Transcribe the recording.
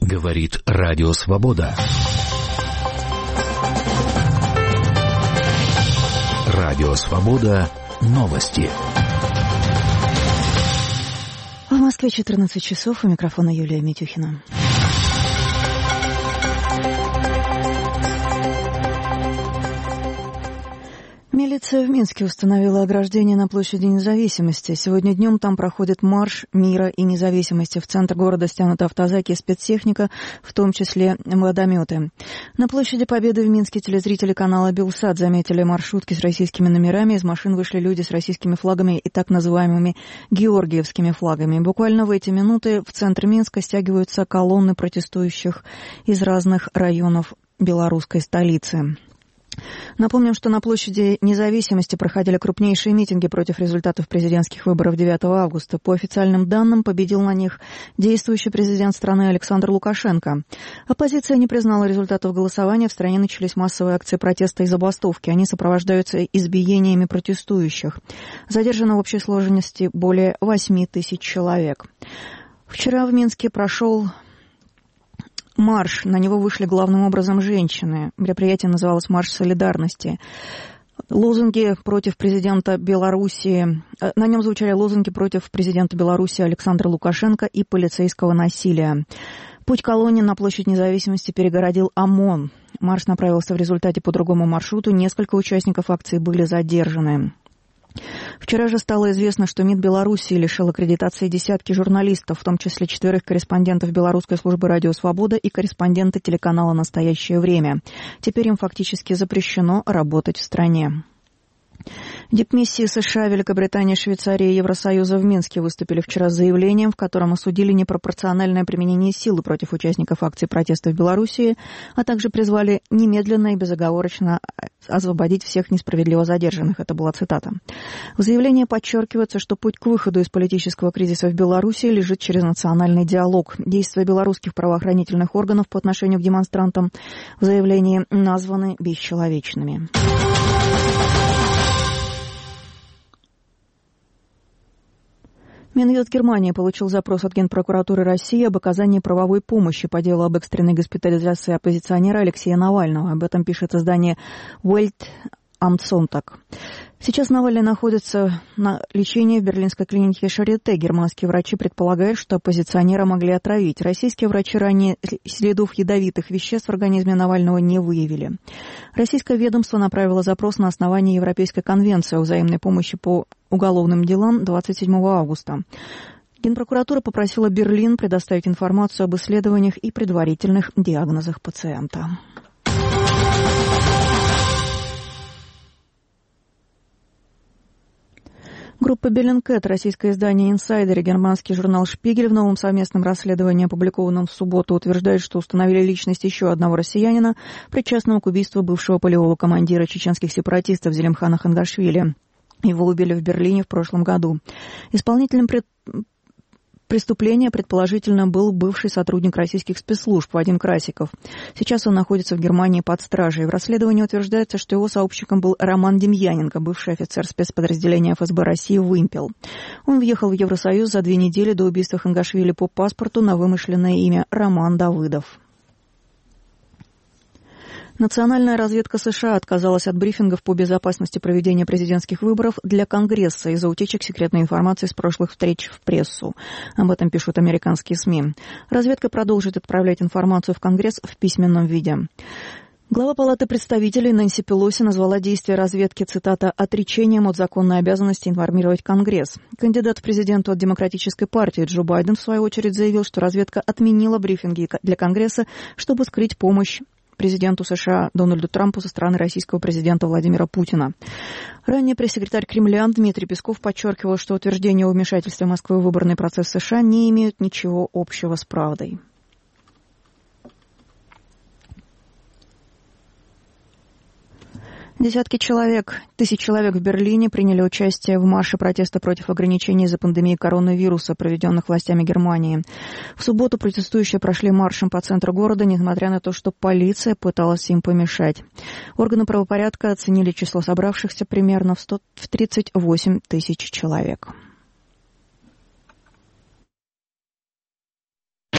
Говорит Радио Свобода. Радио Свобода. Новости. В Москве 14 часов. У микрофона Юлия Митюхина. Милиция в Минске установила ограждение на площади Независимости. Сегодня днем там проходит марш мира и независимости. В центр города стянуты автозаки и спецтехника, в том числе водометы. На площади Победы в Минске телезрители канала «Белсат» заметили маршрутки с российскими номерами. Из машин вышли люди с российскими флагами и так называемыми георгиевскими флагами. Буквально в эти минуты в центр Минска стягиваются колонны протестующих из разных районов белорусской столицы. Напомним, что на площади Независимости проходили крупнейшие митинги против результатов президентских выборов 9 августа. По официальным данным, победил на них действующий президент страны Александр Лукашенко. Оппозиция не признала результатов голосования. В стране начались массовые акции протеста и забастовки. Они сопровождаются избиениями протестующих. Задержано в общей сложности более 8 тысяч человек. Вчера в Минске прошел марш. На него вышли главным образом женщины. Мероприятие называлось «Марш солидарности». Лозунги против президента Белоруссии. На нем звучали лозунги против президента Белоруссии Александра Лукашенко и полицейского насилия. Путь колонне на площадь Независимости перегородил ОМОН. Марш направился в результате по другому маршруту. Несколько участников акции были задержаны. Вчера же стало известно, что МИД Белоруссии лишил аккредитации десятки журналистов, в том числе 4 корреспондентов Белорусской службы «Радио Свобода» и корреспондента телеканала «Настоящее время». Теперь им фактически запрещено работать в стране. Дипмиссии США, Великобритании, Швейцарии и Евросоюза в Минске выступили вчера с заявлением, в котором осудили непропорциональное применение силы против участников акций протеста в Белоруссии, а также призвали немедленно и безоговорочно освободить всех несправедливо задержанных. Это была цитата. В заявлении подчеркивается, что путь к выходу из политического кризиса в Белоруссии лежит через национальный диалог. Действия белорусских правоохранительных органов по отношению к демонстрантам в заявлении названы бесчеловечными. Минюст Германии получил запрос от Генпрокуратуры России об оказании правовой помощи по делу об экстренной госпитализации оппозиционера Алексея Навального. Об этом пишет издание Welt am Sonntag. Сейчас Навальный находится на лечении в берлинской клинике Шарите. Германские врачи предполагают, что оппозиционера могли отравить. Российские врачи ранее следов ядовитых веществ в организме Навального не выявили. Российское ведомство направило запрос на основании Европейской конвенции о взаимной помощи по уголовным делам 27 августа. Генпрокуратура попросила Берлин предоставить информацию об исследованиях и предварительных диагнозах пациента. Группа Bellingcat, российское издание «Инсайдер» и германский журнал «Шпигель» в новом совместном расследовании, опубликованном в субботу, утверждают, что установили личность еще одного россиянина, причастного к убийству бывшего полевого командира чеченских сепаратистов Зелимхана Хангашвили. Его убили в Берлине в прошлом году. Исполнителем преступления, предположительно, был бывший сотрудник российских спецслужб Вадим Красиков. Сейчас он находится в Германии под стражей. В расследовании утверждается, что его сообщником был Роман Демьяненко, бывший офицер спецподразделения ФСБ России «Вымпел». Он въехал в Евросоюз за 2 недели до убийства Хангашвили по паспорту на вымышленное имя Роман Давыдов. Национальная разведка США отказалась от брифингов по безопасности проведения президентских выборов для Конгресса из-за утечек секретной информации с прошлых встреч в прессу. Об этом пишут американские СМИ. Разведка продолжит отправлять информацию в Конгресс в письменном виде. Глава Палаты представителей Нэнси Пелоси назвала действия разведки, цитата, «отречением от законной обязанности информировать Конгресс». Кандидат в президенты от Демократической партии Джо Байден, в свою очередь, заявил, что разведка отменила брифинги для Конгресса, чтобы скрыть помощь президенту США Дональду Трампу со стороны российского президента Владимира Путина. Ранее пресс-секретарь Кремля Дмитрий Песков подчеркивал, что утверждения о вмешательстве Москвы в выборный процесс США не имеют ничего общего с правдой. Десятки тысяч человек в Берлине приняли участие в марше протеста против ограничений из-за пандемии коронавируса, проведенных властями Германии. В субботу протестующие прошли маршем по центру города, несмотря на то, что полиция пыталась им помешать. Органы правопорядка оценили число собравшихся примерно в 38 тысяч человек.